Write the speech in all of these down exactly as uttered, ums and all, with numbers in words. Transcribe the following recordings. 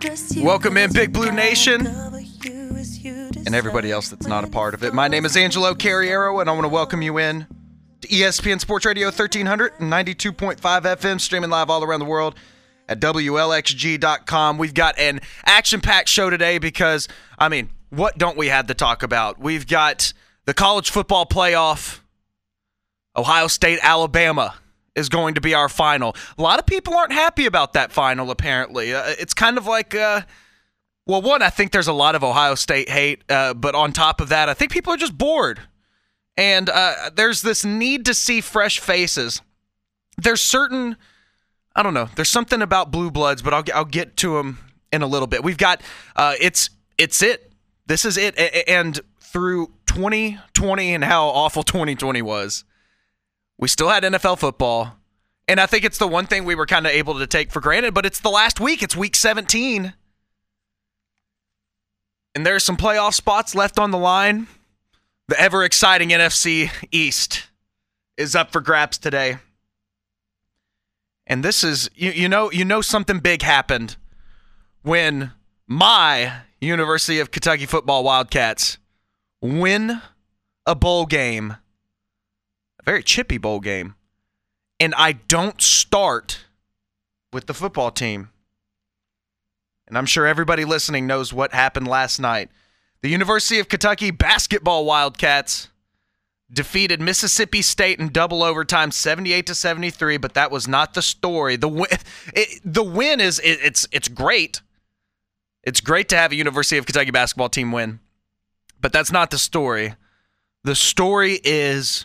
Welcome in, Big Blue Nation, and everybody else that's not a part of it. My name is Angelo Carriero, and I want to welcome you in to E S P N Sports Radio thirteen ninety-two point five F M, streaming live all around the world at W L X G dot com. We've got an action-packed show today because, I mean, what don't we have to talk about? We've got the college football playoff. Ohio State, Alabama is going to be our final. A lot of people aren't happy about that final, apparently. Uh, it's kind of like, uh, well, one, I think there's a lot of Ohio State hate, uh, but on top of that, I think people are just bored. And uh, there's this need to see fresh faces. There's certain, I don't know, there's something about Blue Bloods, but I'll, I'll get to them in a little bit. We've got, uh, it's, it's it. This is it. And through twenty twenty and how awful twenty twenty was, we still had N F L football, and I think it's the one thing we were kind of able to take for granted, but it's the last week. It's week seventeen, and there's some playoff spots left on the line. The ever-exciting N F C East is up for grabs today, and this is, you, you know, you know something big happened when my University of Kentucky football Wildcats win a bowl game. Very chippy bowl game. And I don't start with the football team. And I'm sure everybody listening knows what happened last night. The University of Kentucky basketball Wildcats defeated Mississippi State in double overtime seventy-eight to seventy-three, but that was not the story. The win, it, the win is it, it's it's great. It's great to have a University of Kentucky basketball team win. But that's not the story. The story is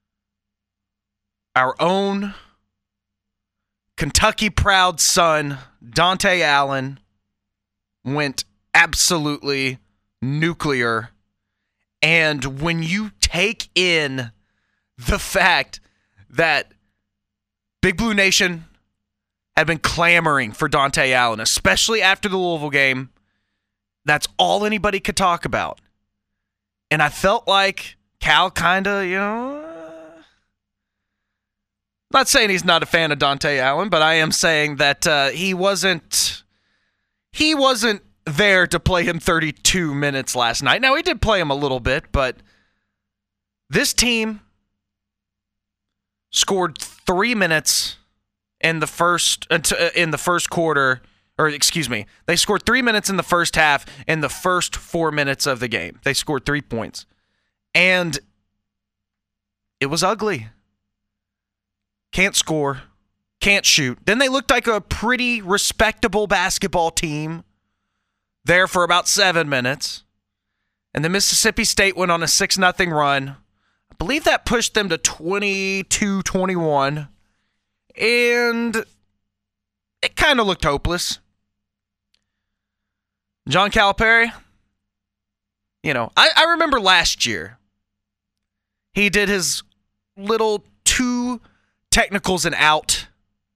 our own Kentucky proud son, Dante Allen, went absolutely nuclear. And when you take in the fact that Big Blue Nation had been clamoring for Dante Allen, especially after the Louisville game, that's all anybody could talk about. And I felt like Cal kind of, you know, not saying he's not a fan of Dante Allen, but I am saying that uh, he wasn't he wasn't there to play him thirty-two minutes last night. Now, he did play him a little bit, but this team scored three minutes in the first in the first quarter, or excuse me, they scored three minutes in the first half in the first four minutes of the game. They scored three points, and it was ugly. Can't score, can't shoot. Then they looked like a pretty respectable basketball team there for about seven minutes. And then Mississippi State went on a six nothing run. I believe that pushed them to twenty-two twenty-one. And it kind of looked hopeless. John Calipari, you know, I, I remember last year, he did his little two technicals and out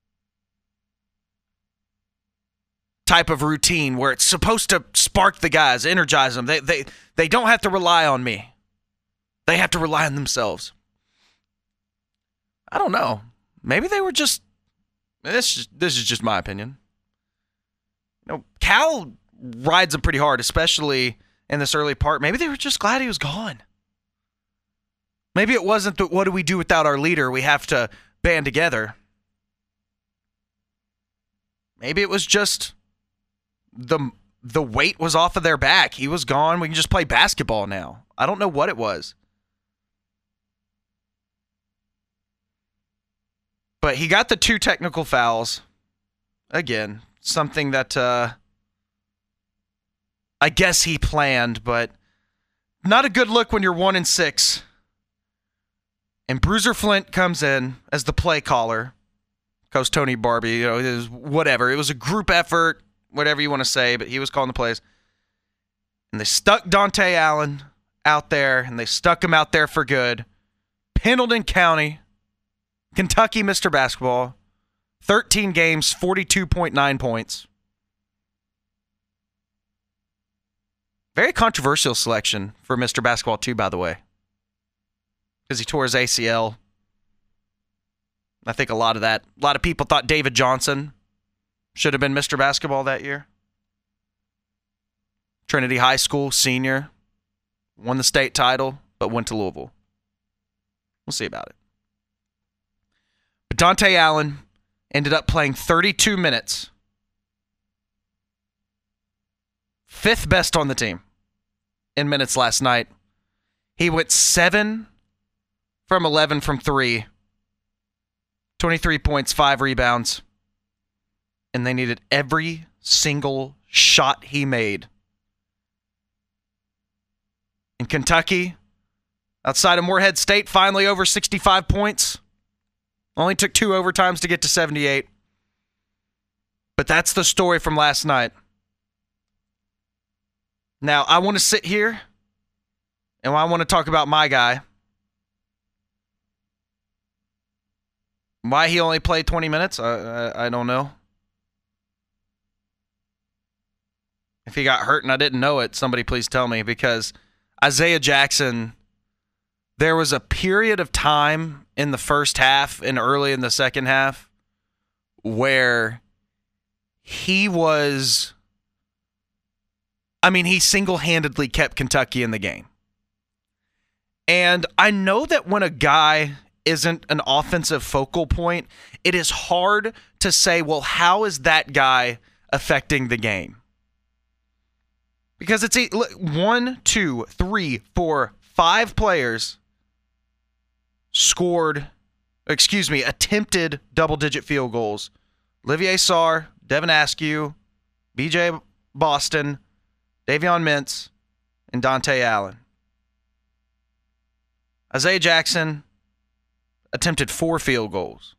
type of routine where it's supposed to spark the guys, energize them. They they they don't have to rely on me. They have to rely on themselves. I don't know. Maybe they were just this this is just my opinion. You know, Cal rides him pretty hard, especially in this early part. Maybe they were just glad he was gone. Maybe it wasn't the, what do we do without our leader? We have to band together. Maybe it was just the the weight was off of their back. He was gone. We can just play basketball now. I don't know what it was. But he got the two technical fouls. Again, something that uh, I guess he planned, but not a good look when you're one and six. And Bruiser Flint comes in as the play caller. Coach Tony Barbie, you know, it was whatever. It was a group effort, whatever you want to say, but he was calling the plays. And they stuck Dante Allen out there, and they stuck him out there for good. Pendleton County, Kentucky Mister Basketball, thirteen games, forty-two point nine points. Very controversial selection for Mister Basketball, too, by the way. Because he tore his A C L. I think a lot of that, a lot of people thought David Johnson should have been Mister Basketball that year. Trinity High School, senior, won the state title, but went to Louisville. We'll see about it. But Dante Allen ended up playing thirty-two minutes. Fifth best on the team in minutes last night. He went seven from eleven from three. twenty-three points, five rebounds. And they needed every single shot he made. In Kentucky, outside of Morehead State, finally over sixty-five points. Only took two overtimes to get to seventy-eight. But that's the story from last night. Now, I want to sit here, and I want to talk about my guy. Why he only played twenty minutes, I, I, I don't know. If he got hurt and I didn't know it, somebody please tell me, because Isaiah Jackson, there was a period of time in the first half and early in the second half where he was, I mean, he single-handedly kept Kentucky in the game. And I know that when a guy isn't an offensive focal point, it is hard to say, well, how is that guy affecting the game? Because it's a, one, two, three, four, five players scored, excuse me, attempted double-digit field goals. Olivier Sarr, Devin Askew, B J Boston, Davion Mintz, and Dante Allen. Isaiah Jackson attempted four field goals.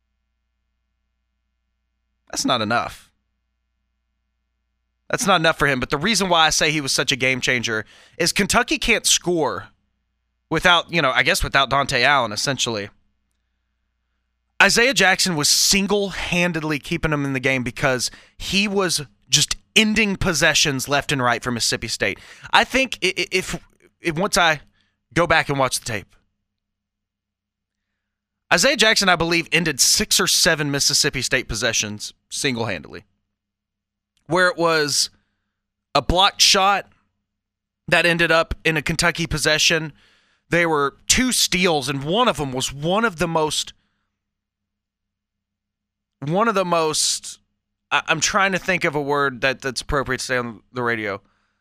That's not enough. That's not enough for him. But the reason why I say he was such a game changer is Kentucky can't score without, you know, I guess without Dante Allen, essentially. Isaiah Jackson was single-handedly keeping him in the game because he was just ending possessions left and right for Mississippi State. I think if, if once I go back and watch the tape, Isaiah Jackson, I believe, ended six or seven Mississippi State possessions single-handedly, where it was a blocked shot that ended up in a Kentucky possession. There were two steals, and one of them was one of the most, one of the most, I, I'm trying to think of a word that, that's appropriate to say on the radio.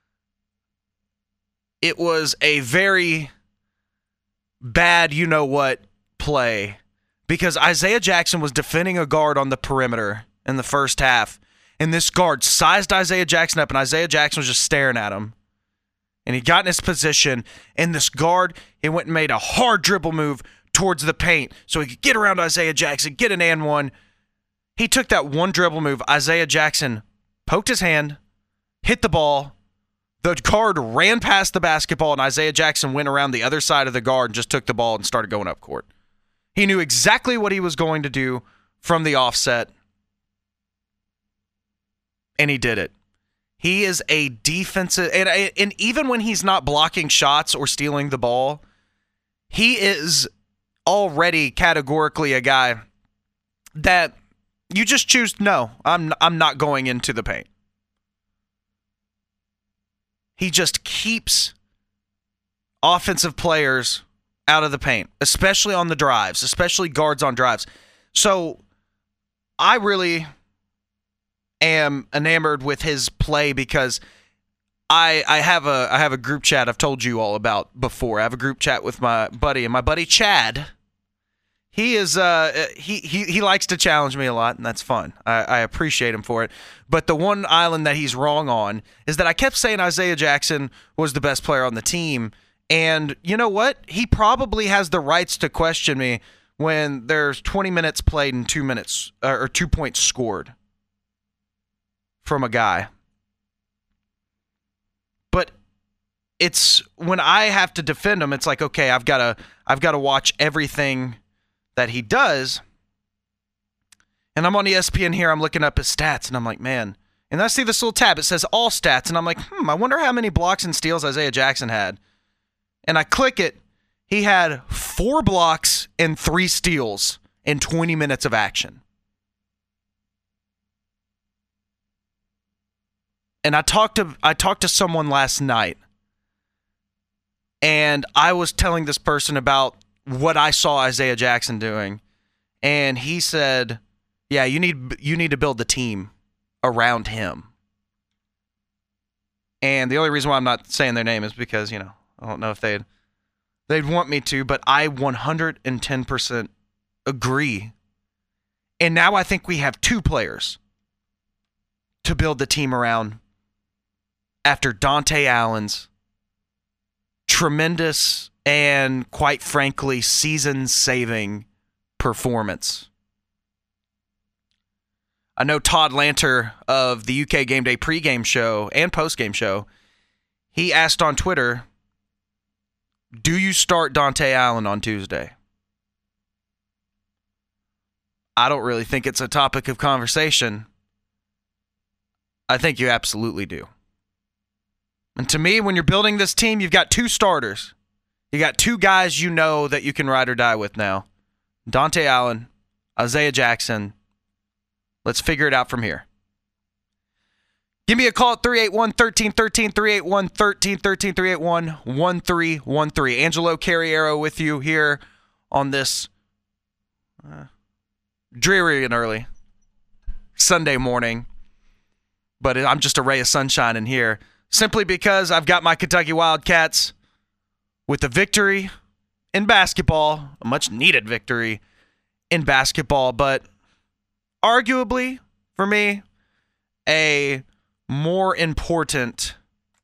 It was a very bad you-know-what play because Isaiah Jackson was defending a guard on the perimeter in the first half, and this guard sized Isaiah Jackson up, and Isaiah Jackson was just staring at him. And he got in his position, and this guard, he went and made a hard dribble move towards the paint so he could get around Isaiah Jackson, get an and one. He took that one dribble move. Isaiah Jackson poked his hand, hit the ball. The guard ran past the basketball, and Isaiah Jackson went around the other side of the guard and just took the ball and started going up court. He knew exactly what he was going to do from the offset, and he did it. He is a defensive, and, and even when he's not blocking shots or stealing the ball, he is already categorically a guy that you just choose, no, I'm I'm not going into the paint. He just keeps offensive players out of the paint, especially on the drives, especially guards on drives. So I really am enamored with his play because I I have a I have a group chat I've told you all about before. I have a group chat with my buddy, and my buddy Chad, he is uh he he he likes to challenge me a lot, and that's fun. I, I appreciate him for it. But the one island that he's wrong on is that I kept saying Isaiah Jackson was the best player on the team, and you know what? He probably has the rights to question me when there's twenty minutes played and two minutes uh, or two points scored from a guy. But it's when I have to defend him, it's like, okay, I've got to I've got to watch everything that he does. And I'm on E S P N here, I'm looking up his stats, and I'm like, man. And I see this little tab, it says all stats, and I'm like, hmm, I wonder how many blocks and steals Isaiah Jackson had. And I click it, he had four blocks and three steals in twenty minutes of action. And I talked to I talked to someone last night, and I was telling this person about what I saw Isaiah Jackson doing, and he said, "Yeah, you need you need to build the team around him." And the only reason why I'm not saying their name is because, you know, I don't know if they'd they'd want me to, but I one hundred ten percent agree. And now I think we have two players to build the team around after Dante Allen's tremendous and, quite frankly, season-saving performance. I know Todd Lanter of the U K Game Day pregame show and postgame show, he asked on Twitter, do you start Dante Allen on Tuesday? I don't really think it's a topic of conversation. I think you absolutely do. And to me, when you're building this team, you've got two starters. You got two guys you know that you can ride or die with now. Dante Allen, Isaiah Jackson. Let's figure it out from here. Give me a call at three eight one, one three one three, three eight one, one three one three, three eight one, one three one three. Angelo Carriero with you here on this uh, dreary and early Sunday morning. But I'm just a ray of sunshine in here. Simply because I've got my Kentucky Wildcats with a victory in basketball, a much-needed victory in basketball, but arguably, for me, a more important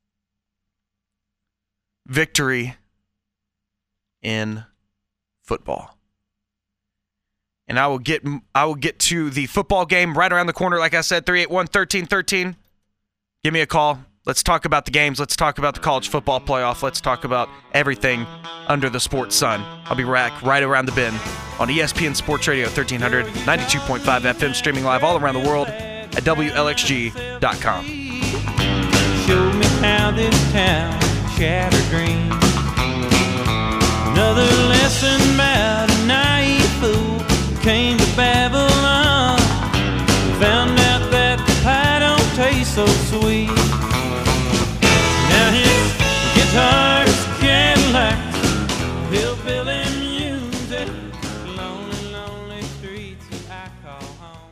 victory in football. And I will get I will get to the football game right around the corner, like I said, three eight one, one three one three. Give me a call. Let's talk about the games. Let's talk about the college football playoff. Let's talk about everything under the sports sun. I'll be back right around the bend on E S P N Sports Radio thirteen hundred, ninety-two point five F M, streaming live all around the world at W L X G dot com. Show me how this town shattered dreams. Another lesson about a naive fool came to Babylon. Found out that the pie don't taste so sweet. Now his guitar's Cadillac, hillbilly music, lonely, lonely streets that I call home.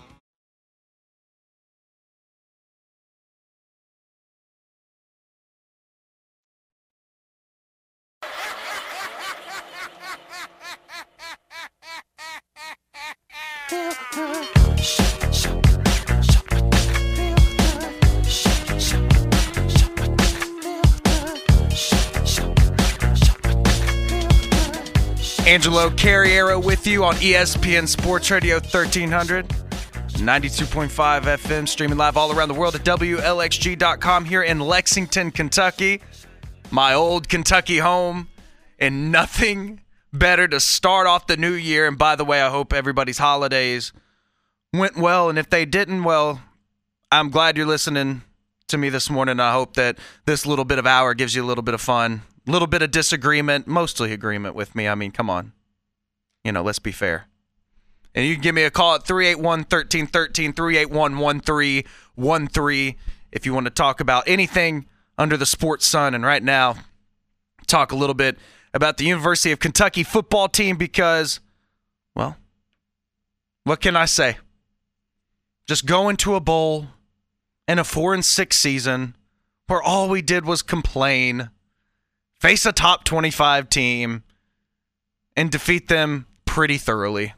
Angelo Carriero with you on E S P N Sports Radio thirteen hundred, ninety-two point five F M, streaming live all around the world at W L X G dot com here in Lexington, Kentucky, my old Kentucky home, and nothing better to start off the new year. And by the way, I hope everybody's holidays went well, and if they didn't, well, I'm glad you're listening to me this morning. I hope that this little bit of hour gives you a little bit of fun. Little bit of disagreement, mostly agreement with me. I mean, come on. You know, let's be fair. And you can give me a call at three eight one, one three one three, three eight one, one three one three if you want to talk about anything under the sports sun. And right now, talk a little bit about the University of Kentucky football team because, well, what can I say? Just go into a bowl in a four and six season where all we did was complain, face a top twenty-five team, and defeat them pretty thoroughly.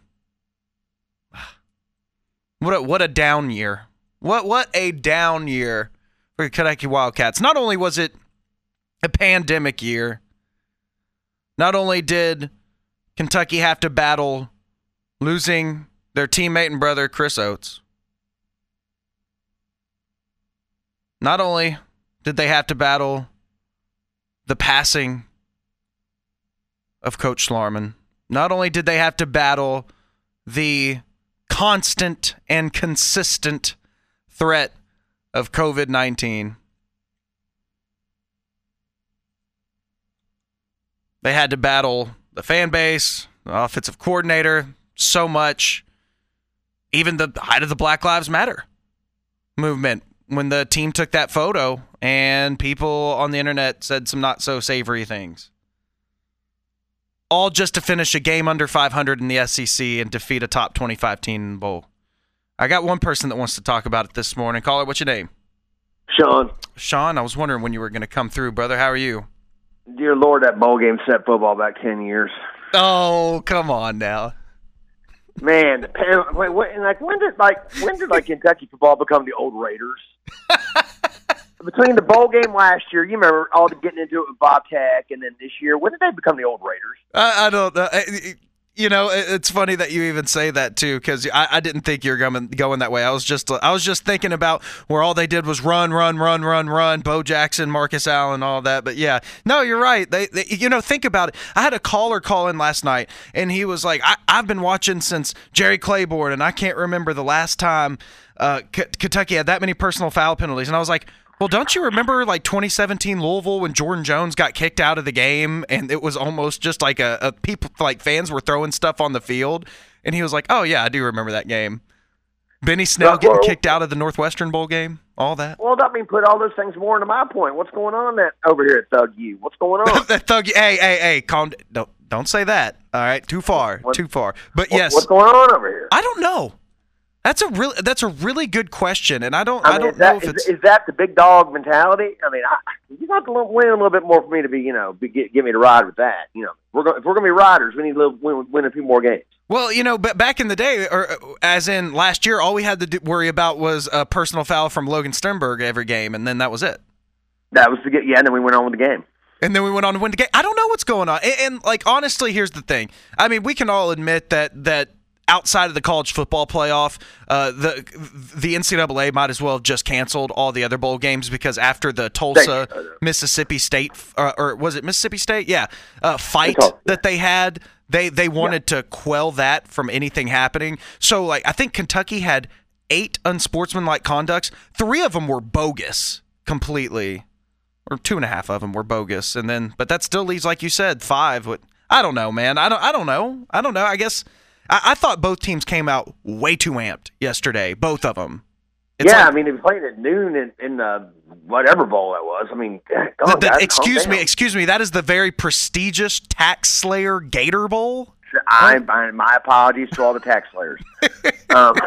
What a, what a down year. What what a down year for the Kentucky Wildcats. Not only was it a pandemic year, not only did Kentucky have to battle losing their teammate and brother, Chris Oates, not only did they have to battle the passing of Coach Schlarman, not only did they have to battle the constant and consistent threat of covid nineteen, they had to battle the fan base, the offensive coordinator, so much. Even the height of the Black Lives Matter movement when the team took that photo and people on the internet said some not so savory things. All just to finish a game under five hundred in the S E C and defeat a top twenty-five team in the bowl. I got one person that wants to talk about it this morning. Caller, what's your name? Sean. Sean, I was wondering when you were going to come through, brother. How are you? Dear Lord, that bowl game set football back ten years. Oh, come on now. Man, the pen, wait, wait, like when did like when did like Kentucky football become the old Raiders? Between the bowl game last year, you remember all the getting into it with Bob Tech, and then this year, when did they become the old Raiders? I, I don't know. You know, it's funny that you even say that too, because I, I didn't think you were going going that way. I was just I was just thinking about where all they did was run, run, run, run, run. Bo Jackson, Marcus Allen, all that. But yeah, no, you're right. They, they you know, think about it. I had a caller call in last night, and he was like, I, "I've been watching since Jerry Claiborne, and I can't remember the last time uh, K- Kentucky had that many personal foul penalties." And I was like, well, don't you remember like twenty seventeen Louisville when Jordan Jones got kicked out of the game and it was almost just like a, a people like fans were throwing stuff on the field? And he was like, "Oh yeah, I do remember that game." Benny Snell well, getting well, kicked out of the Northwestern Bowl game, all that. Well, I mean, put all those things more into my point. What's going on that over here at Thug U? What's going on? that Thug, hey, hey, hey, calm. Don't don't say that. All right, too far, what, too far. But what, yes, what's going on over here? I don't know. That's a really that's a really good question, and I don't I, I, mean, don't is that, know if it's is, is that the big dog mentality? I mean, I, you got to win a little bit more for me to be, you know, be, get, get me to ride with that. You know, we're going if we're going to be riders, we need to live, win, win a few more games. Well, you know, but back in the day, or as in last year, all we had to do, worry about was a personal foul from Logan Sternberg every game, and then that was it. That was the get, yeah. And then we went on with the game. And then we went on to win the game. I don't know what's going on, and, and like honestly, here's the thing. I mean, we can all admit that that. Outside of the college football playoff, uh, the the N C double A might as well have just canceled all the other bowl games because after the Tulsa, Mississippi State, uh, or was it Mississippi State? Yeah, uh, fight that they had, they they wanted yeah. to quell that from anything happening. So, like, I think Kentucky had eight unsportsmanlike conducts. Three of them were bogus completely, or two and a half of them were bogus. And then, but that still leaves, like you said, five. What I don't know, man. I don't. I don't know. I don't know. I guess. I, I thought both teams came out way too amped yesterday, both of them. It's yeah, like, I mean, they were playing at noon in, in the whatever bowl that was. I mean, come on, the, guys, excuse calm me, down. excuse me. That is the very prestigious Tax Slayer Gator Bowl. I, I, my apologies to all the tax slayers. um,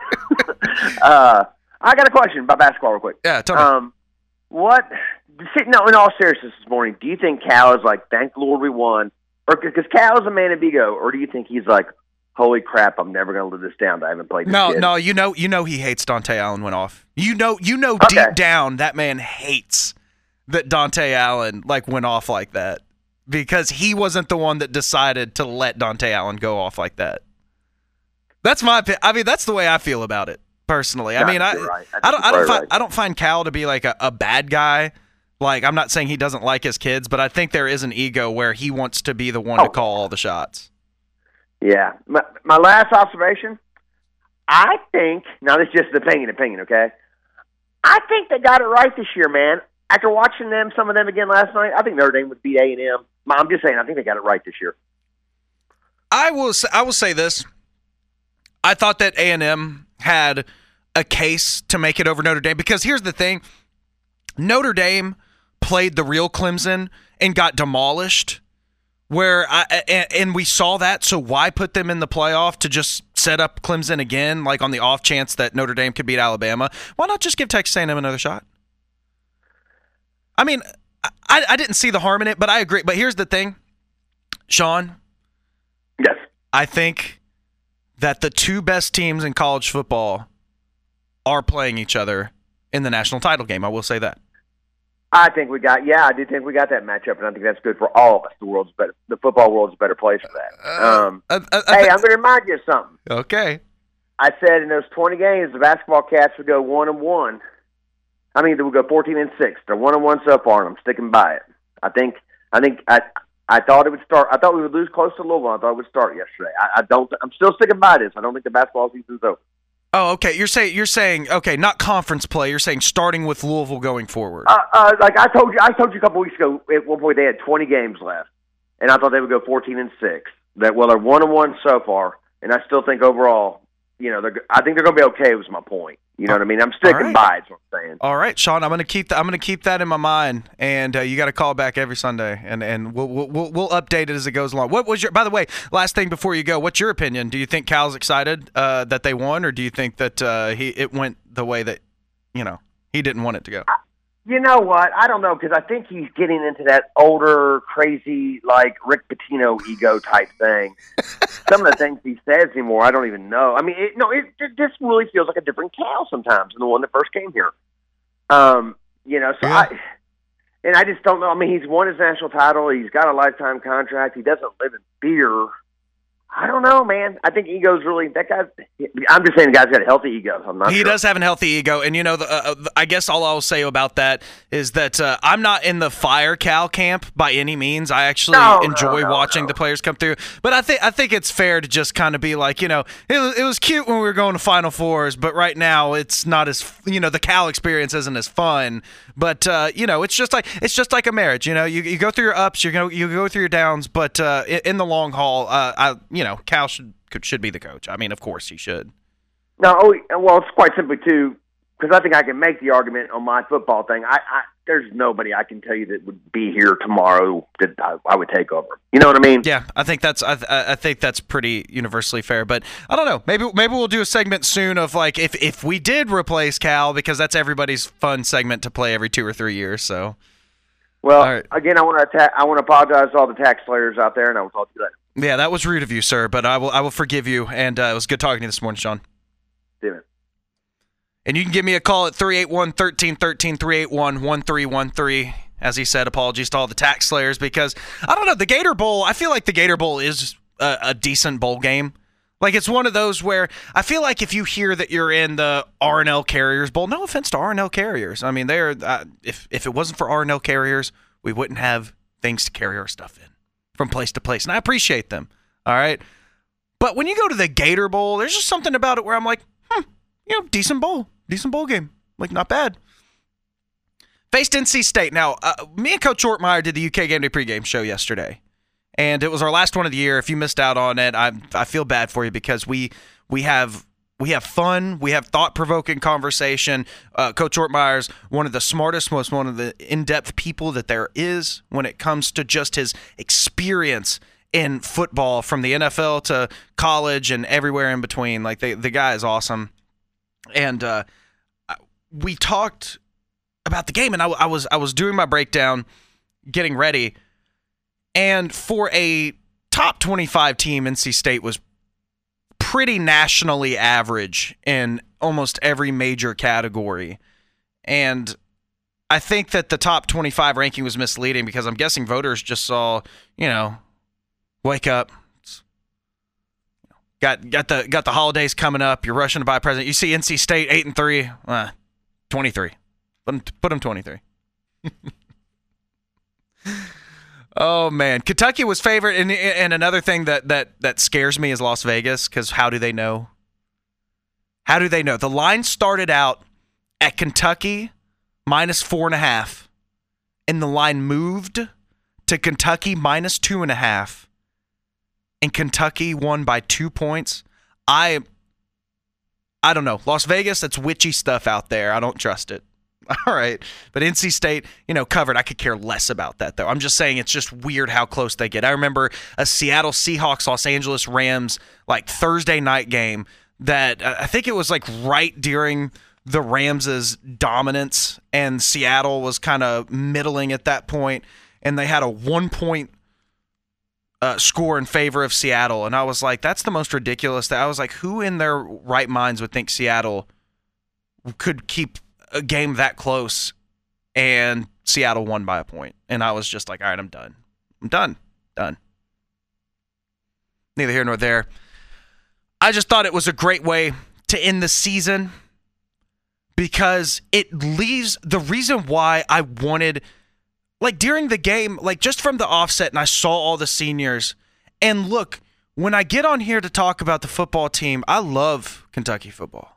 uh, I got a question about basketball real quick. Yeah, tell me. Um, what, no, in all seriousness this morning, do you think Cal is like, thank the Lord we won? Or because Cal is a man of ego, or do you think he's like, holy crap, I'm never going to live this down. I haven't played this No, kid. no, you know, you know he hates Dante Allen went off. You know, you know okay. deep down that man hates that Dante Allen like went off like that because he wasn't the one that decided to let Dante Allen go off like that. That's my opinion. I mean, that's the way I feel about it personally. I No, mean, I, right. I, I don't, I don't, find, right. I don't find Cal to be like a, a bad guy. Like, I'm not saying he doesn't like his kids, but I think there is an ego where he wants to be the one oh. to call all the shots. Yeah. My, my last observation, I think, now this is just an opinion, opinion, okay? I think they got it right this year, man. After watching them, some of them again last night, I think Notre Dame would beat A and M. I'm just saying, I think they got it right this year. I will say, I will say this. I thought that A and M had a case to make it over Notre Dame because here's the thing. Notre Dame played the real Clemson and got demolished. Where I and, and we saw that, so why put them in the playoff to just set up Clemson again, like on the off chance that Notre Dame could beat Alabama? Why not just give Texas A and M another shot? I mean, I, I didn't see the harm in it, but I agree. But here's the thing, Sean. Yes. I think that the two best teams in college football are playing each other in the national title game. I will say that. I think we got, yeah, I do think we got that matchup, and I think that's good for all of us. The world's better, the football world's a better place for that. Um, uh, uh, uh, hey, I'm going to remind you of something. Okay. I said in those twenty games, the basketball Cats would go one and one. I mean, they would go fourteen and six. They're one and one so far, and I'm sticking by it. I think, I think, I, I thought it would start. I thought we would lose close to Louisville. I thought it would start yesterday. I, I don't. I'm still sticking by this. I don't think the basketball season's over. Oh, okay. You're saying you're saying okay, not conference play. You're saying starting with Louisville going forward. Uh, uh, like I told you, I told you a couple weeks ago. At one point, they had twenty games left, and I thought they would go fourteen and six. That well, they're one and one so far, and I still think overall, you know, they're. I think they're going to be okay. Was my point. You know what I mean? I'm sticking right. by it. That's what I'm saying. All right, Sean, I'm gonna keep that. I'm gonna keep that in my mind, and uh, you got to call back every Sunday, and and we'll, we'll we'll update it as it goes along. What was your? By the way, last thing before you go, what's your opinion? Do you think Cal's excited uh, that they won, or do you think that uh, he it went the way that you know he didn't want it to go? You know what? I don't know, because I think he's getting into that older, crazy, like Rick Pitino ego type thing. Some of the things he says anymore, I don't even know. I mean, it, no, it, it just really feels like a different Cal sometimes than the one that first came here. Um, you know, so yeah. I, and I just don't know. I mean, he's won his national title. He's got a lifetime contract. He doesn't live in fear. I don't know, man. I think ego's really that guy's. I'm just saying, the guy's got a healthy ego. I'm not. He sure. does have a healthy ego, and you know, the, uh, I guess all I'll say about that is that uh, I'm not in the fire Cal camp by any means. I actually No, enjoy no, no, watching no. the players come through, but I think I think it's fair to just kind of be like, you know, it was, it was cute when we were going to Final Fours, but right now it's not as, you know, the Cal experience isn't as fun. But uh, you know, it's just like it's just like a marriage. You know, you you go through your ups, you go you go through your downs, but uh, in, in the long haul, uh, I you know, Cal should. Could, should be the coach. I mean, of course he should. No, oh, well, it's quite simply too, because I think I can make the argument on my football thing. I, I there's nobody I can tell you that would be here tomorrow that I, I would take over. You know what I mean? Yeah, I think that's I, I think that's pretty universally fair. But I don't know. Maybe maybe we'll do a segment soon of like if if we did replace Cal, because that's everybody's fun segment to play every two or three years. So. Well, right. again, I want to atta- I want to apologize to all the tax slayers out there, and I will talk to you later. Yeah, that was rude of you, sir, but I will I will forgive you, and uh, it was good talking to you this morning, Sean. See you, man. And you can give me a call at three eight one, one three one three, three eight one, one three one three. As he said, apologies to all the tax slayers, because, I don't know, the Gator Bowl, I feel like the Gator Bowl is a, a decent bowl game. Like, it's one of those where I feel like if you hear that you're in the R and L Carriers Bowl, no offense to R and L Carriers. I mean, they're uh, if if it wasn't for R and L Carriers, we wouldn't have things to carry our stuff in from place to place. And I appreciate them, all right? But when you go to the Gator Bowl, there's just something about it where I'm like, hmm, you know, decent bowl. Decent bowl game. Like, not bad. Faced N C State. Now, uh, me and Coach Ortmeyer did the U K Game Day pregame show yesterday. And it was our last one of the year. If you missed out on it, I I feel bad for you, because we we have we have fun, we have thought-provoking conversation. Uh, Coach Ortmeyer's one of the smartest, most one of the in-depth people that there is when it comes to just his experience in football, from the N F L to college and everywhere in between. Like, the the guy is awesome. And uh, we talked about the game, and I, I was I was doing my breakdown, getting ready. And for a top twenty-five team, N C State was pretty nationally average in almost every major category. And I think that the top twenty-five ranking was misleading, because I'm guessing voters just saw, you know, wake up, got got the got the holidays coming up, you're rushing to buy a present. You see N C State eight and three, uh, twenty-three. Put them, put them twenty-three. Oh, man. Kentucky was favored, and and another thing that, that, that scares me is Las Vegas, because how do they know? How do they know? The line started out at Kentucky minus four and a half, and the line moved to Kentucky minus two and a half, and Kentucky won by two points. I, I don't know. Las Vegas, that's witchy stuff out there. I don't trust it. All right. But N C State, you know, covered. I could care less about that, though. I'm just saying it's just weird how close they get. I remember a Seattle Seahawks, Los Angeles Rams, like Thursday night game that uh, I think it was like right during the Rams' dominance, and Seattle was kind of middling at that point, and they had a one-point uh, score in favor of Seattle. And I was like, that's the most ridiculous thing. I was like, who in their right minds would think Seattle could keep a game that close? And Seattle won by a point. And I was just like, all right, I'm done. I'm done. Done. Neither here nor there. I just thought it was a great way to end the season, because it leaves the reason why I wanted, like during the game, like just from the offset, and I saw all the seniors. And look, when I get on here to talk about the football team, I love Kentucky football.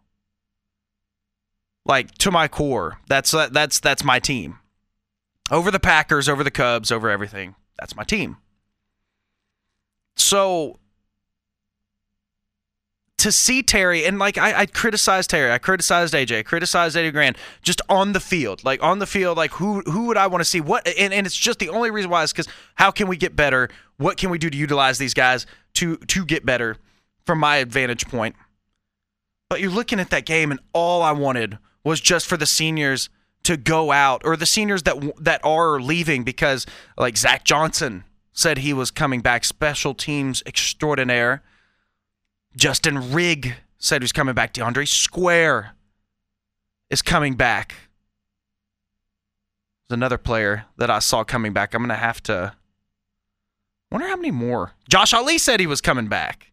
Like, to my core, that's uh, that's that's my team. Over the Packers, over the Cubs, over everything, that's my team. So, to see Terry, and like I, I criticized Terry, I criticized A J, I criticized Eddie Grand, just on the field, like on the field, like who who would I want to see? What and, and it's just the only reason why is because how can we get better? What can we do to utilize these guys to to get better from my vantage point? But you're looking at that game, and all I wanted was just for the seniors to go out, or the seniors that that are leaving, because like Zach Johnson said he was coming back, special teams extraordinaire. Justin Rigg said he's coming back. DeAndre Square is coming back. There's another player that I saw coming back. I'm going to have to wonder how many more. Josh Ali said he was coming back,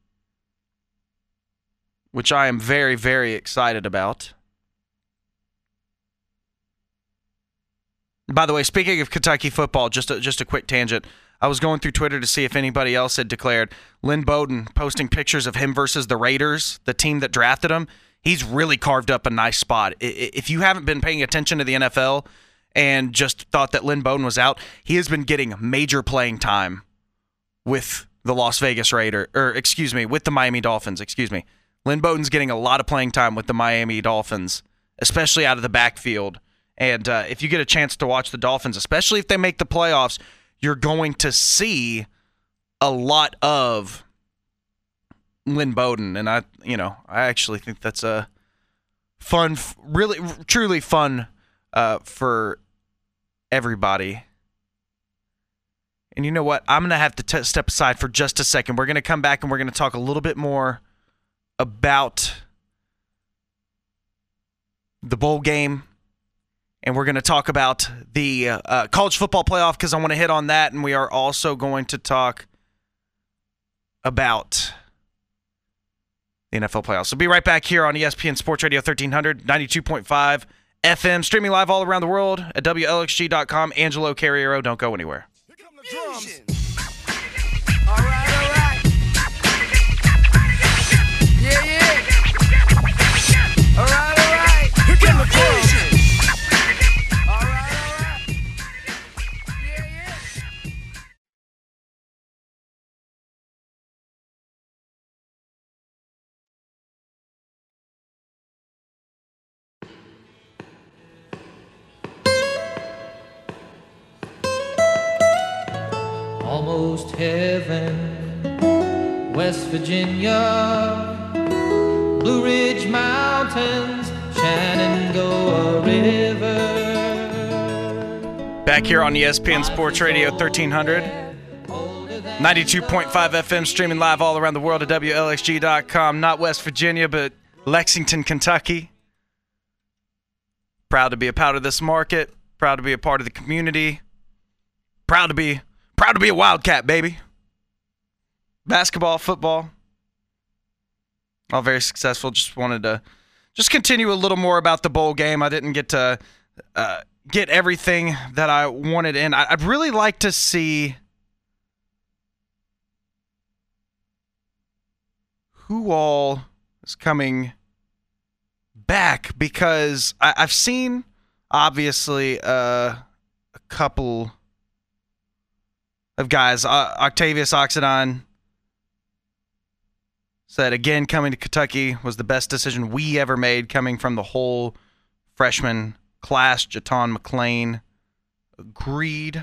which I am very, very excited about. By the way, speaking of Kentucky football, just a, just a quick tangent. I was going through Twitter to see if anybody else had declared. Lynn Bowden posting pictures of him versus the Raiders, the team that drafted him. He's really carved up a nice spot. If you haven't been paying attention to the N F L and just thought that Lynn Bowden was out, he has been getting major playing time with the Las Vegas Raiders, or excuse me, with the Miami Dolphins, excuse me. Lynn Bowden's getting a lot of playing time with the Miami Dolphins, especially out of the backfield. And uh, if you get a chance to watch the Dolphins, especially if they make the playoffs, you're going to see a lot of Lynn Bowden. And I, you know, I actually think that's a fun, really, truly fun uh, for everybody. And you know what? I'm going to have to t- step aside for just a second. We're going to come back and we're going to talk a little bit more about the bowl game. And we're going to talk about the uh, college football playoff because I want to hit on that. And we are also going to talk about the N F L playoffs. So be right back here on E S P N Sports Radio thirteen hundred, ninety-two point five F M, streaming live all around the world at W L X G dot com. Angelo Carriero, don't go anywhere. Here come the drums. All right, all right. Yeah, yeah. All right, all right. Here come the drums. Almost heaven, West Virginia, Blue Ridge Mountains, Shenandoah River. Back here on E S P N Sports Radio thirteen hundred, ninety-two point five F M, streaming live all around the world at W L X G dot com. Not West Virginia, but Lexington, Kentucky. Proud to be a part of this market. Proud to be a part of the community. Proud to be Proud to be a Wildcat, baby. Basketball, football, all very successful. Just wanted to just continue a little more about the bowl game. I didn't get to uh, get everything that I wanted in. I'd really like to see who all is coming back, because I- I've seen, obviously, uh, a couple of guys. uh, Octavius Oxendine said, again, coming to Kentucky was the best decision we ever made, coming from the whole freshman class. Jaton McClain agreed.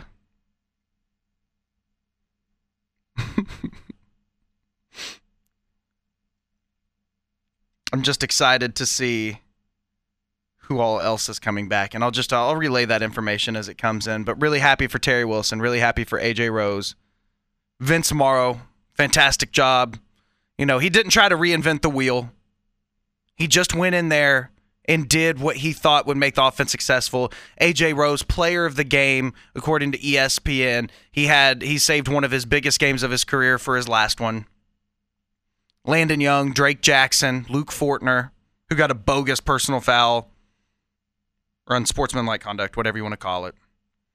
I'm just excited to see who all else is coming back, and I'll just I'll relay that information as it comes in. But really happy for Terry Wilson, really happy for A J Rose, Vince Morrow, fantastic job. You know, he didn't try to reinvent the wheel. He just went in there and did what he thought would make the offense successful. A J Rose, player of the game, according to E S P N. He had he saved one of his biggest games of his career for his last one. Landon Young, Drake Jackson, Luke Fortner, who got a bogus personal foul, or unsportsmanlike conduct, whatever you want to call it.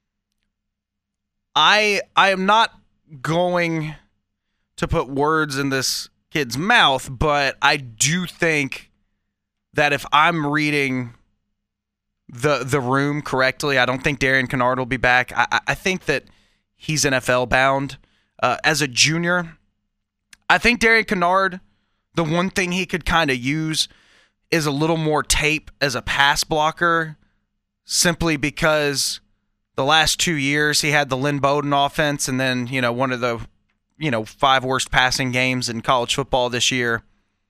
I I am not going to put words in this kid's mouth, but I do think that if I'm reading the the room correctly, I don't think Darian Kennard will be back. I, I think that he's N F L bound. Uh, as a junior, I think Darian Kennard, the one thing he could kind of use is a little more tape as a pass blocker, simply because the last two years he had the Lynn Bowden offense and then, you know, one of the, you know, five worst passing games in college football this year.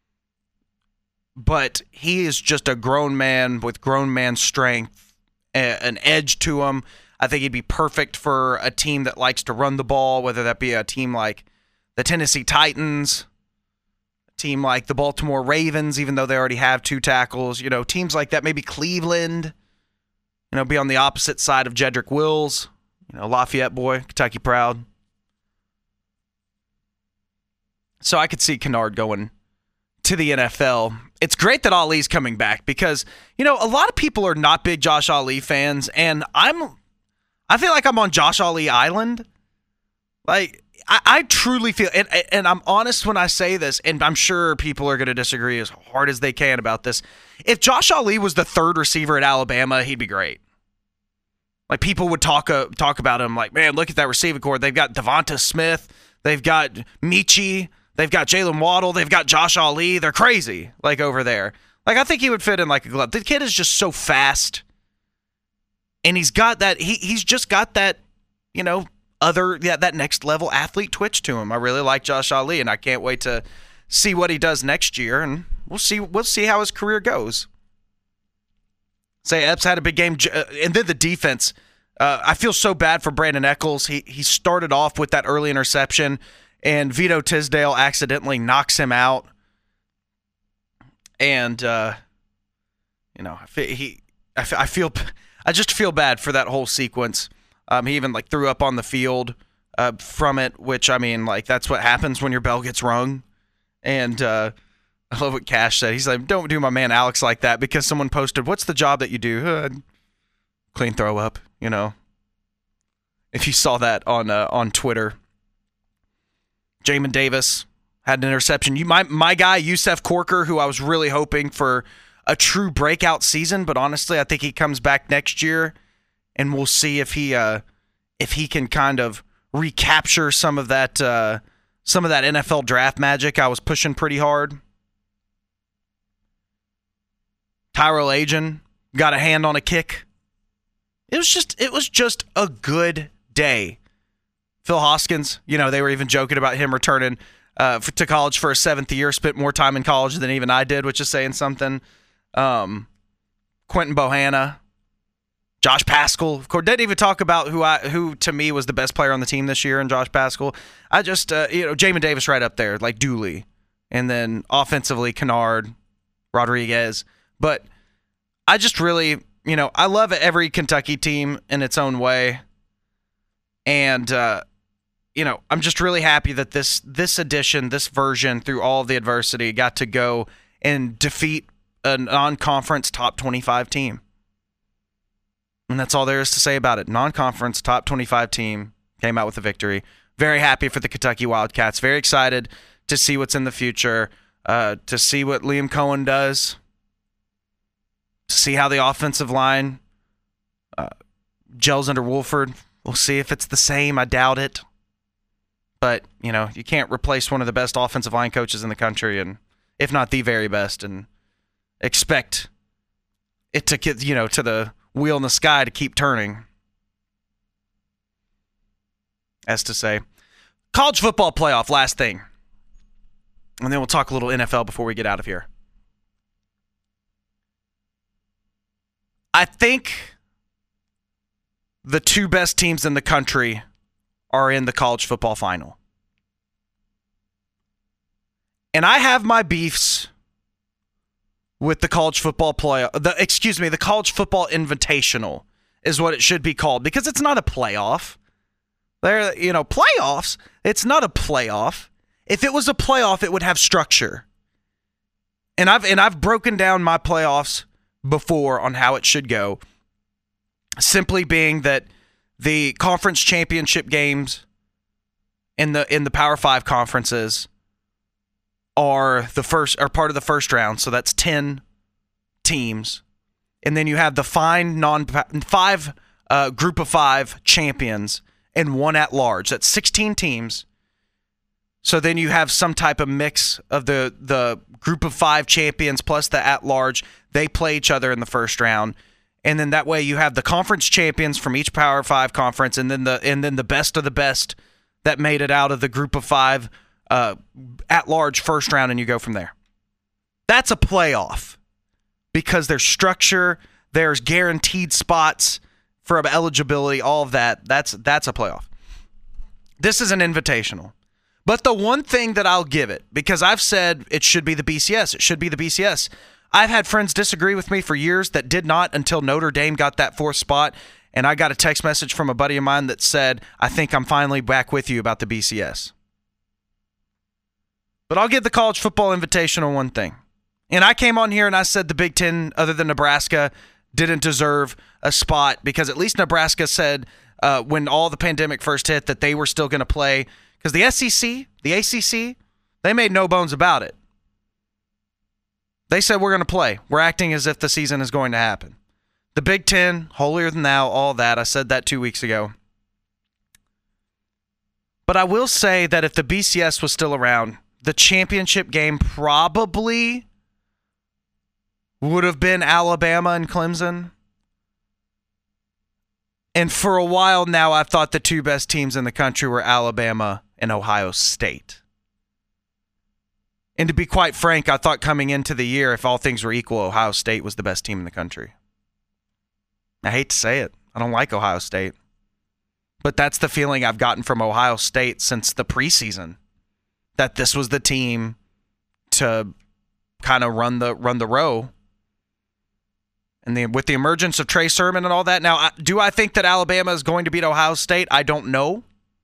But he is just a grown man with grown man strength, an edge to him. I think he'd be perfect for a team that likes to run the ball, whether that be a team like the Tennessee Titans, a team like the Baltimore Ravens, even though they already have two tackles. You know, teams like that, maybe Cleveland, you know, be on the opposite side of Jedrick Wills, you know, Lafayette boy, Kentucky proud. So I could see Kennard going to the N F L. It's great that Ali's coming back because, you know, a lot of people are not big Josh Ali fans, and I'm, I feel like I'm on Josh Ali Island. Like, I, I truly feel, and, and I'm honest when I say this, and I'm sure people are going to disagree as hard as they can about this. If Josh Ali was the third receiver at Alabama, he'd be great. Like, people would talk uh, talk about him like, man, look at that receiving corps. They've got Devonta Smith. They've got Michie. They've got Jalen Waddle. They've got Josh Ali. They're crazy, like, over there. Like, I think he would fit in like a glove. The kid is just so fast. And he's got that, he he's just got that, you know, other, yeah, that next level athlete twitch to him. I really like Josh Ali, and I can't wait to see what he does next year, and we'll see, we'll see how his career goes. Say Epps had a big game, and then the defense. Uh, I feel so bad for Brandon Echols. He he started off with that early interception, and Vito Tisdale accidentally knocks him out. And, uh, you know, he, I feel, I just feel bad for that whole sequence. Um, he even, like, threw up on the field uh, from it, which, I mean, like, that's what happens when your bell gets rung. And uh, I love what Cash said. He's like, don't do my man Alex like that, because someone posted, what's the job that you do? Uh, clean throw up, you know. If you saw that on uh, on Twitter. Jamin Davis had an interception. You, my my guy, Yusef Corker, who I was really hoping for a true breakout season, but honestly, I think he comes back next year, and we'll see if he uh, if he can kind of recapture some of that uh, some of that N F L draft magic I was pushing pretty hard. Tyrell Agen got a hand on a kick. It was just it was just a good day. Phil Hoskins, you know, they were even joking about him returning uh, to college for a seventh year, spent more time in college than even I did, which is saying something. Um, Quentin Bohanna, Josh Paschal. Of course, didn't even talk about who I who to me was the best player on the team this year, and Josh Paschal. I just, uh, you know, Jamin Davis right up there, like Dooley. And then offensively, Kennard, Rodriguez. But I just really, you know, I love every Kentucky team in its own way. And, uh, you know, I'm just really happy that this this edition, this version, through all of the adversity, got to go and defeat a non-conference top twenty-five team. And that's all there is to say about it. Non-conference top twenty-five team came out with a victory. Very happy for the Kentucky Wildcats. Very excited to see what's in the future, uh, to see what Liam Cohen does, to see how the offensive line uh, gels under Wolford. We'll see if it's the same. I doubt it. But, you know, you can't replace one of the best offensive line coaches in the country, and if not the very best, and expect it to get, you know, to the wheel in the sky to keep turning. As to say. College football playoff, last thing. And then we'll talk a little N F L before we get out of here. I think the two best teams in the country are in the college football final. And I have my beefs with the college football play, the excuse me, the college football invitational is what it should be called, because it's not a playoff. There, you know, playoffs, it's not a playoff. If it was a playoff, it would have structure. And I've and I've broken down my playoffs before on how it should go. Simply being that the conference championship games in the in the Power Five conferences are the first are part of the first round, so that's ten teams, and then you have the fine non five uh, group of five champions and one at large. That's sixteen teams. So then you have some type of mix of the, the group of five champions plus the at-large. They play each other in the first round. And then that way you have the conference champions from each Power Five conference and then the and then the best of the best that made it out of the group of five uh, at-large first round, and you go from there. That's a playoff because there's structure, there's guaranteed spots for eligibility, all of that. That's that's a playoff. This is an invitational. But the one thing that I'll give it, because I've said it should be the B C S, it should be the B C S. I've had friends disagree with me for years that did not until Notre Dame got that fourth spot, and I got a text message from a buddy of mine that said, I think I'm finally back with you about the B C S. But I'll give the College Football Invitational one thing. And I came on here and I said the Big Ten, other than Nebraska, didn't deserve a spot because at least Nebraska said uh, when all the pandemic first hit that they were still going to play. Because the S E C, the A C C, they made no bones about it. They said we're going to play. We're acting as if the season is going to happen. The Big Ten, holier than thou, all that. I said that two weeks ago. But I will say that if the B C S was still around, the championship game probably would have been Alabama and Clemson. And for a while now, I've thought the two best teams in the country were Alabama and Ohio State. And to be quite frank, I thought coming into the year, if all things were equal, Ohio State was the best team in the country. I hate to say it. I don't like Ohio State. But that's the feeling I've gotten from Ohio State since the preseason, that this was the team to kind of run the run the row. And the, with the emergence of Trey Sermon and all that. Now, do I think that Alabama is going to beat Ohio State? I don't know.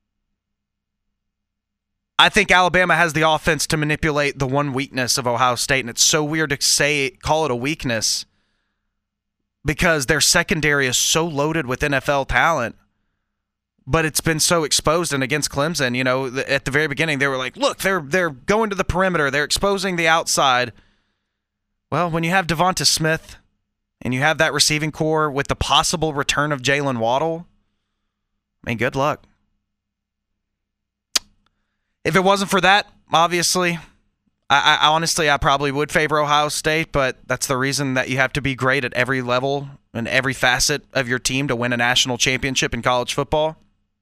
I think Alabama has the offense to manipulate the one weakness of Ohio State, and it's so weird to say call it a weakness because their secondary is so loaded with N F L talent, but it's been so exposed. And against Clemson, you know, at the very beginning, they were like, look, they're they're going to the perimeter. They're exposing the outside. Well, when you have Devonta Smith and you have that receiving core with the possible return of Jalen Waddle, I mean, good luck. If it wasn't for that, obviously, I, I honestly, I probably would favor Ohio State, but that's the reason that you have to be great at every level and every facet of your team to win a national championship in college football.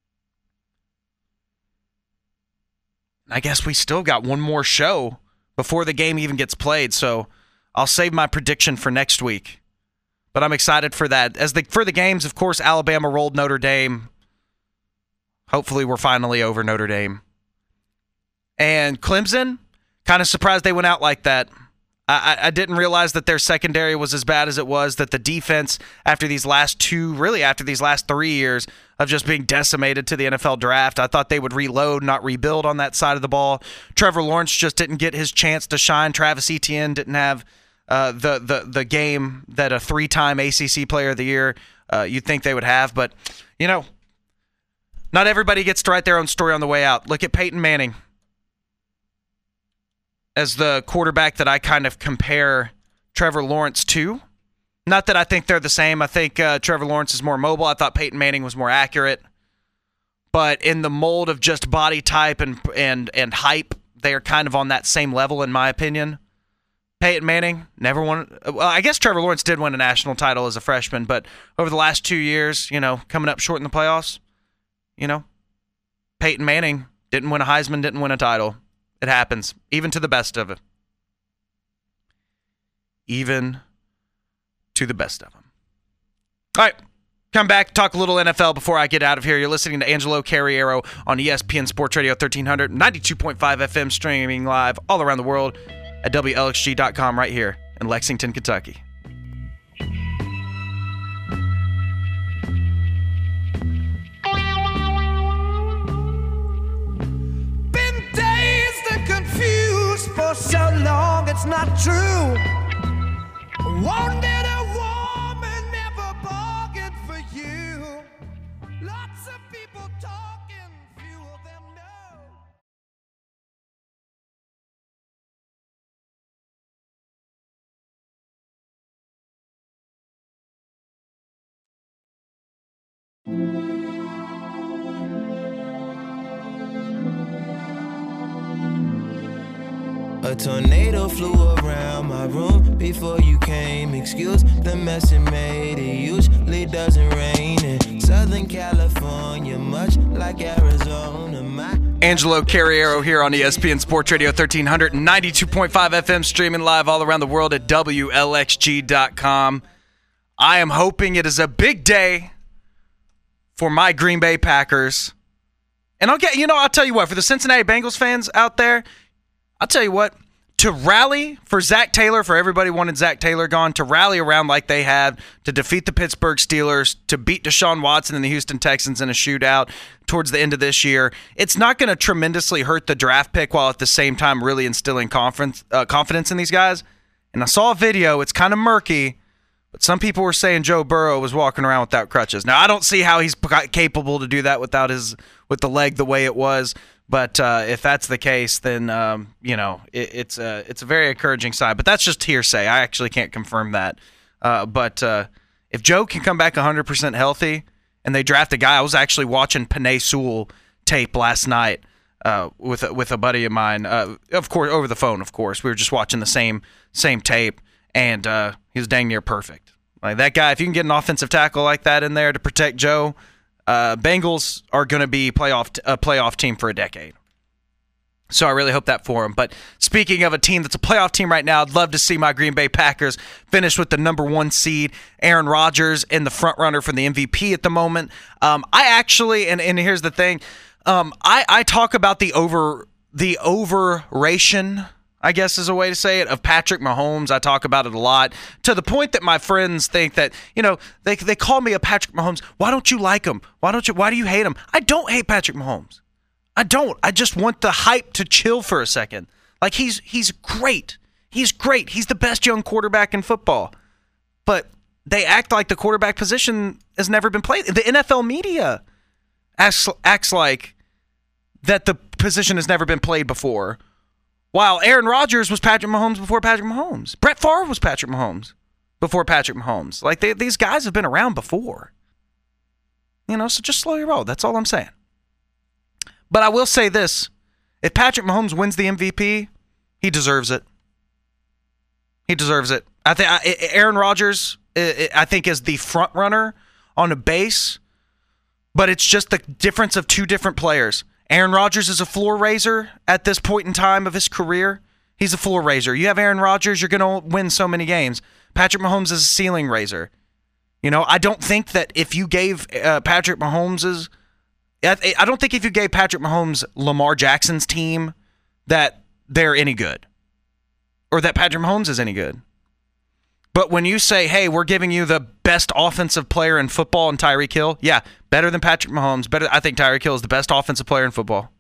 I guess we still got one more show before the game even gets played, so I'll save my prediction for next week. But I'm excited for that. As the for the games, of course, Alabama rolled Notre Dame. Hopefully we're finally over Notre Dame. And Clemson, kind of surprised they went out like that. I, I didn't realize that their secondary was as bad as it was, that the defense, after these last two, really after these last three years of just being decimated to the N F L draft, I thought they would reload, not rebuild on that side of the ball. Trevor Lawrence just didn't get his chance to shine. Travis Etienne didn't have uh, the, the, the game that a three-time A C C Player of the Year uh, you'd think they would have. But, you know, not everybody gets to write their own story on the way out. Look at Peyton Manning as the quarterback that I kind of compare Trevor Lawrence to. Not that I think they're the same. I think uh, Trevor Lawrence is more mobile. I thought Peyton Manning was more accurate. But in the mold of just body type and and and hype, they are kind of on that same level, in my opinion. Peyton Manning never won. Well, I guess Trevor Lawrence did win a national title as a freshman, but over the last two years, you know, coming up short in the playoffs, you know, Peyton Manning didn't win a Heisman, didn't win a title. It happens, even to the best of it. Even to the best of them. All right, come back, talk a little N F L before I get out of here. You're listening to Angelo Carriero on E S P N Sports Radio thirteen hundred, ninety-two point five F M, streaming live all around the world at W L X G dot com right here in Lexington, Kentucky. For so long it's not true. Wanted a woman, never bargained for you. Lots of people talking, few of them know. A tornado flew around my room before you came. Excuse the mess it made. It usually doesn't rain in Southern California, much like Arizona. My Angelo Carriero here on E S P N Sports Radio thirteen hundred and ninety-two point five F M, streaming live all around the world at W L X G dot com. I am hoping it is a big day for my Green Bay Packers. And I'll get, you know, I'll tell you what, for the Cincinnati Bengals fans out there, I'll tell you what, to rally for Zach Taylor, for everybody wanted Zach Taylor gone, to rally around like they have, to defeat the Pittsburgh Steelers, to beat Deshaun Watson and the Houston Texans in a shootout towards the end of this year, it's not going to tremendously hurt the draft pick while at the same time really instilling confidence, uh, confidence in these guys. And I saw a video, it's kind of murky, but some people were saying Joe Burrow was walking around without crutches. Now, I don't see how he's capable to do that without his with the leg the way it was. But uh, if that's the case, then um, you know it, it's a it's a very encouraging sign. But that's just hearsay. I actually can't confirm that. Uh, but uh, if Joe can come back one hundred percent healthy, and they draft a guy, I was actually watching Penei Sewell tape last night uh, with a, with a buddy of mine. Uh, of course, over the phone. Of course, we were just watching the same same tape, and uh, he was dang near perfect. Like that guy, if you can get an offensive tackle like that in there to protect Joe. Uh, Bengals are going to be playoff a playoff team for a decade. So I really hope that for them. But speaking of a team that's a playoff team right now, I'd love to see my Green Bay Packers finish with the number one seed, Aaron Rodgers, and the front runner for the M V P at the moment. Um, I actually, and, and here's the thing, um, I, I talk about the over the overration, I guess is a way to say it, of Patrick Mahomes. I talk about it a lot to the point that my friends think that, you know, they they call me a Patrick Mahomes. Why don't you like him? Why don't you? Why do you hate him? I don't hate Patrick Mahomes. I don't. I just want the hype to chill for a second. Like he's he's great. He's great. He's the best young quarterback in football. But they act like the quarterback position has never been played. The N F L media acts acts like that the position has never been played before. While Aaron Rodgers was Patrick Mahomes before Patrick Mahomes. Brett Favre was Patrick Mahomes before Patrick Mahomes. Like, they, these guys have been around before. You know, so just slow your roll. That's all I'm saying. But I will say this. If Patrick Mahomes wins the M V P, he deserves it. He deserves it. I think Aaron Rodgers, I think, is the front runner on a base, but it's just the difference of two different players. Aaron Rodgers is a floor raiser at this point in time of his career. He's a floor raiser. You have Aaron Rodgers, you're going to win so many games. Patrick Mahomes is a ceiling raiser. You know, I don't think that if you gave uh, Patrick Mahomes's, I don't think if you gave Patrick Mahomes Lamar Jackson's team that they're any good, or that Patrick Mahomes is any good. But when you say, hey, we're giving you the best offensive player in football in Tyreek Hill, yeah, better than Patrick Mahomes. Better, I think Tyreek Hill is the best offensive player in football.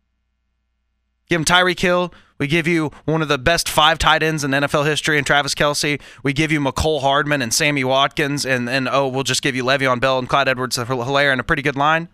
Give him Tyreek Hill. We give you one of the best five tight ends in N F L history in Travis Kelce. We give you McCole Hardman and Sammy Watkins, and, and oh, we'll just give you Le'Veon Bell and Clyde Edwards-Helaire and a pretty good line.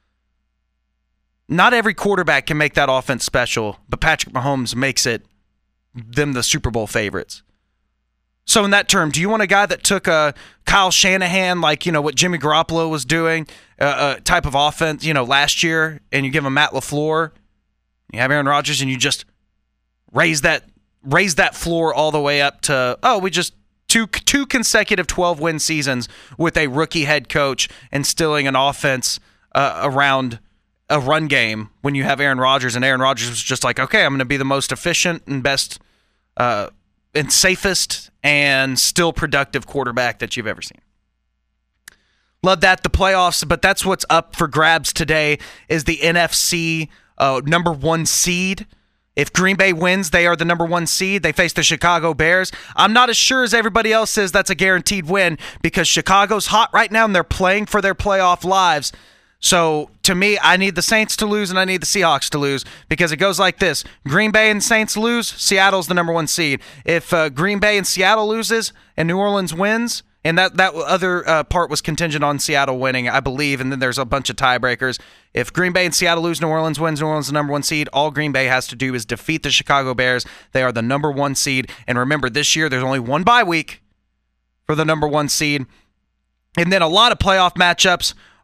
Not every quarterback can make that offense special, but Patrick Mahomes makes it them the Super Bowl favorites. So in that term, do you want a guy that took a Kyle Shanahan, like, you know, what Jimmy Garoppolo was doing, a uh, uh, type of offense, you know, last year, and you give him Matt LaFleur, you have Aaron Rodgers, and you just raise that raise that floor all the way up to, oh, we just two two consecutive twelve-win seasons with a rookie head coach instilling an offense uh, around a run game when you have Aaron Rodgers, and Aaron Rodgers was just like, okay, I'm going to be the most efficient and best uh, and safest and still productive quarterback that you've ever seen. Love that, the playoffs, but that's what's up for grabs today is the N F C uh, number one seed. If Green Bay wins, they are the number one seed. They face the Chicago Bears. I'm not as sure as everybody else says that's a guaranteed win because Chicago's hot right now and they're playing for their playoff lives. So, to me, I need the Saints to lose and I need the Seahawks to lose because it goes like this. Green Bay and Saints lose, Seattle's the number one seed. If uh, Green Bay and Seattle loses and New Orleans wins, and that, that other uh, part was contingent on Seattle winning, I believe, and then there's a bunch of tiebreakers. If Green Bay and Seattle lose, New Orleans wins, New Orleans is the number one seed. All Green Bay has to do is defeat the Chicago Bears. They are the number one seed. And remember, this year there's only one bye week for the number one seed. And then a lot of playoff matchups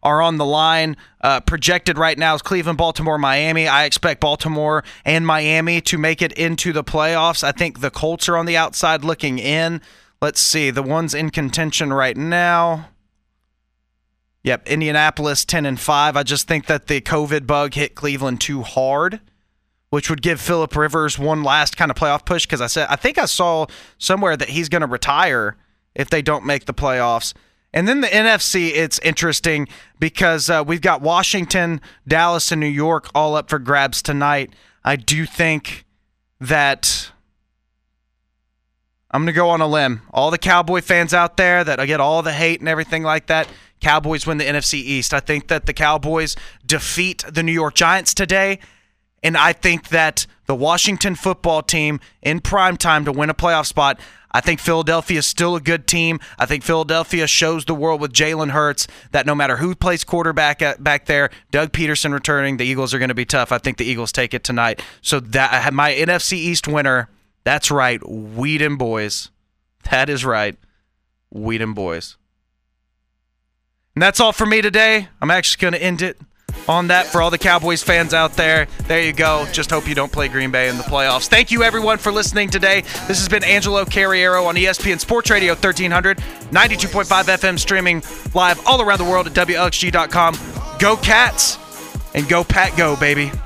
are on the line. Uh, projected right now is Cleveland, Baltimore, Miami. I expect Baltimore and Miami to make it into the playoffs. I think the Colts are on the outside looking in. Let's see. The ones in contention right now. Yep, Indianapolis ten and five. I just think that the COVID bug hit Cleveland too hard, which would give Phillip Rivers one last kind of playoff push, because I said I think I saw somewhere that he's going to retire if they don't make the playoffs. And then the N F C, it's interesting because uh, we've got Washington, Dallas, and New York all up for grabs tonight. I do think that I'm going to go on a limb. All the Cowboy fans out there that I get all the hate and everything like that, Cowboys win the N F C East. I think that the Cowboys defeat the New York Giants today. And I think that the Washington football team in primetime to win a playoff spot, I think Philadelphia is still a good team. I think Philadelphia shows the world with Jalen Hurts that no matter who plays quarterback at, back there, Doug Peterson returning, the Eagles are going to be tough. I think the Eagles take it tonight. So that my N F C East winner, that's right, Whedon Boys. That is right, Whedon Boys. And that's all for me today. I'm actually going to end it on that for all the Cowboys fans out there. There you go. Just hope you don't play Green Bay in the playoffs. Thank you, everyone, for listening today. This has been Angelo Carriero on E S P N Sports Radio thirteen hundred, ninety-two point five F M, streaming live all around the world at W L X G dot com. Go Cats and go Pat Go, baby.